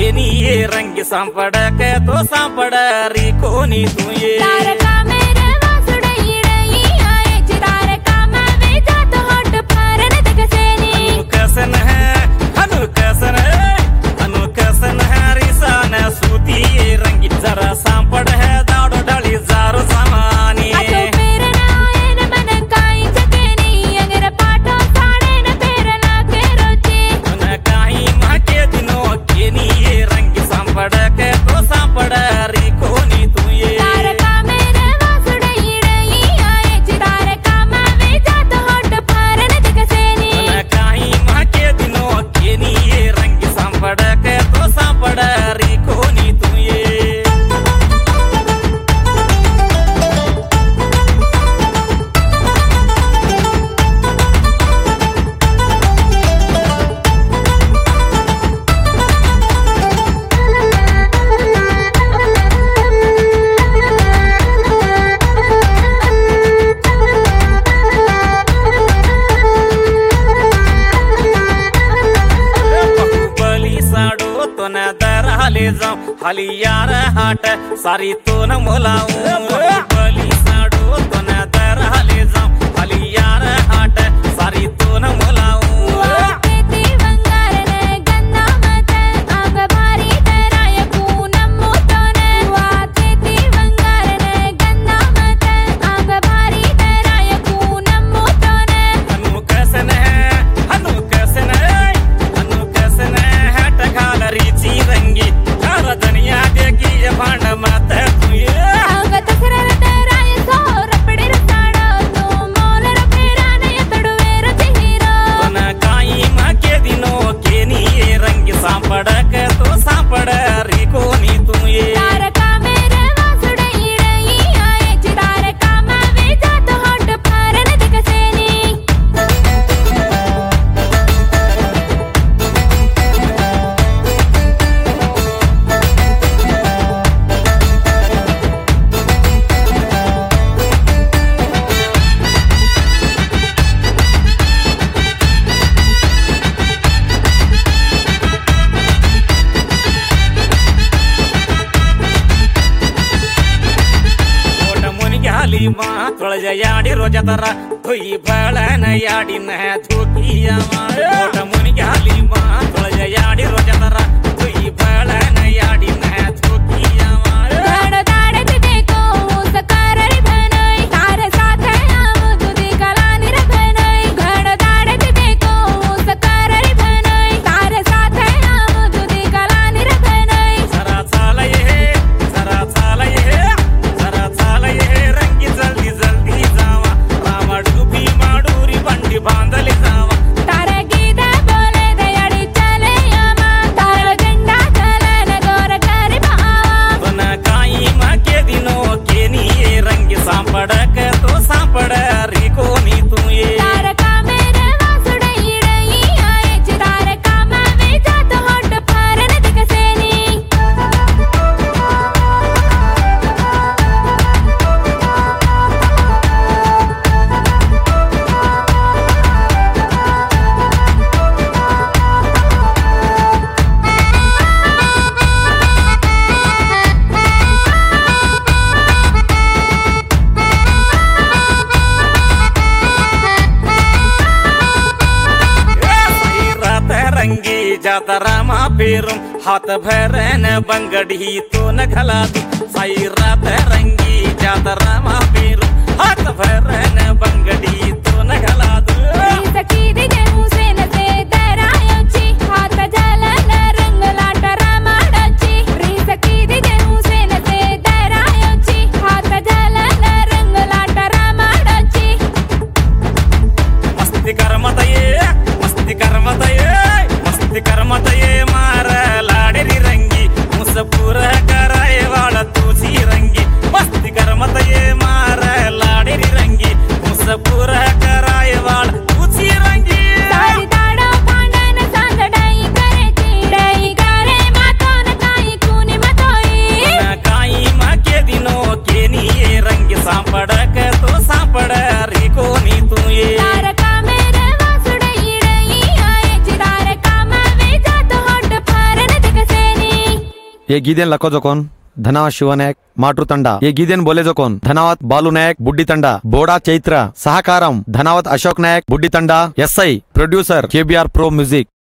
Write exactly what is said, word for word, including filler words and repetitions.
केनी ये रंग सांपड़ के तो सांपड़ री कोनी तू ये तारका मेरे वासुड़े इड़ई आए तारका मैं बेजा तो हट पारन दगसेनी कैसन है अनु कैसन है अनु कैसन है रिसान सूती ये रंग जरा सांपड़ है दाड़ो डाली जारो सामानी अतो पेरना आयन मन काई जकेनी अगर पाटो साड़े न पेरना के रोचे मन काई मां के दिनों केनी ये रंग सांपड़ के तो सांपड़ री कोनी तू ये तारका मेरे वासुड़े इड़ई आए तारका मैं बेजा तो हट पारन दगसेनी मन काई मां के दिनों केनी ये रंग सांपड़ के तो सांपड़ री कोनी तू ये ले जाऊं हाली यार हाट सारी तो न मोलाऊं बली साड़ो तो न दर ले जाऊं हाली यार हाट सारी तो न मोलाऊं तेती बंगारने गन्ना मत आग भारी तेराय पूनम मोतने वा तेती बंगारने गन्ना मत आग भारी तेराय पूनम मोतने अनु कैसन है अनु कैसन है अनु कैसन है टकाल रीची रंगी दुनिया देखी ये भांड मत आग तसरर तेराय सो रपड़ी रसाड़ो तो मोल रफेरा नय तड़वेर चिहीरो न काई मां के दिनों केनी ये रंग सांपड़ के तो सांपड़ री कोनी तू ये तारका मेरे वासुड़े इड़ई आए तारका मैं बेजा तो हट पारन दगसेनी मां तुळज याडी रोजा तरा धुई बळन याडी न धुकिया मोठ मुनिगे हाली मां तुळज याडी रोजा तरा धुई बळन याडी न धुकिया घड़ दाड़त देखो सकार रे भनई तार साथ हम तुदी कला निरभनई घड़ दाड़त देखो सकार रे भनई तार साथ हम तुदी कला निरभनई जरा चाल ये जरा चाल ये जरा चाल ये रंगी जल्दी जल्दी जावा रावण भी माडूरी बंडी बांधली जावा तार गीत बोले दयाड़ी चले यामा तार झंडा चलन गोर करी भावा बन काई मां के दिनों केनी ये रंग सांपड़ के तो सांपड़ री कोनी तू ये तारका मेरे वासुड़े इड़ई आए तारका मैं बेजा तो हट पारन दगसेनी रंगी जातरा मा पेरुम हाथ भरन बंगड़ी तो न घला तू साई रात रंगी जातरा मा पेरुम हाथ भरन बंगड़ी तो न घला तू सखी दिजे हुसैन से दरायोची हाथ जलन रंग लाटरा माडची री सखी दिजे हुसैन से दरायोची हाथ जलन रंग लाटरा माडची मस्ती करमत ये मस्ती करमत ये मस्ती करमत ये मार लाडरी रंगी मुस पूरा कराए वाला तुझी रंगी मस्ती करमत ये मार लाडरी रंगी मुस ये गीदेन लको जो कोण धनावत शिवनायक माटू तंडा ये गीदेन बोले जो कोण धनावत बालू नायक बुड्डी तंडा बोडा Chaitra सहकारम Dhanawat Ashok Nayak Buddi Tanda SI producer KBR pro music.